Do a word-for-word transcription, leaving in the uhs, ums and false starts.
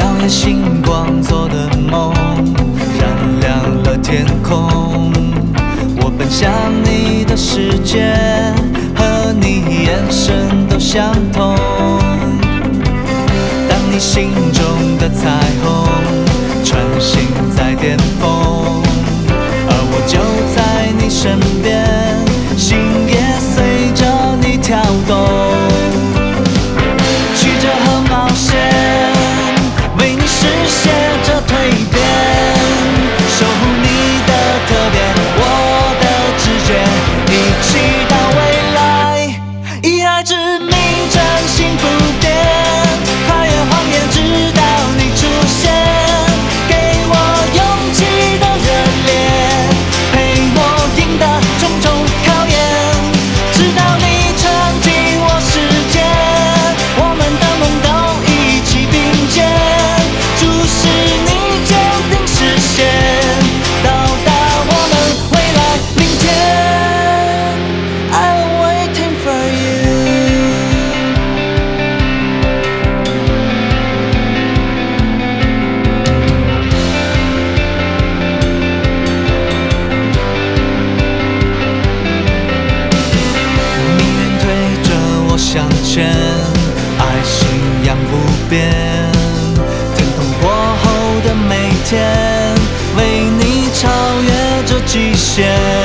耀眼星光做的梦，燃亮了天空。我奔向你的世界，和你眼神都相同。当你心中的彩虹穿行在巅峰，而我就在你身边，心也随着你跳动。曲折和冒险，为你实现这蜕变，守护你的特点，我的直觉，一起到未来，以爱之名真心不变，跨越谎言直到你出现，给我勇气的热烈，陪我赢得重重考验，直到你闯进我世界，我们的梦都一起并肩，注视你坚定实现，到达我们未来明天。I'm waiting for you。 命运推着我向前，爱信仰不变，疼痛过后的每天，为你超越这极限。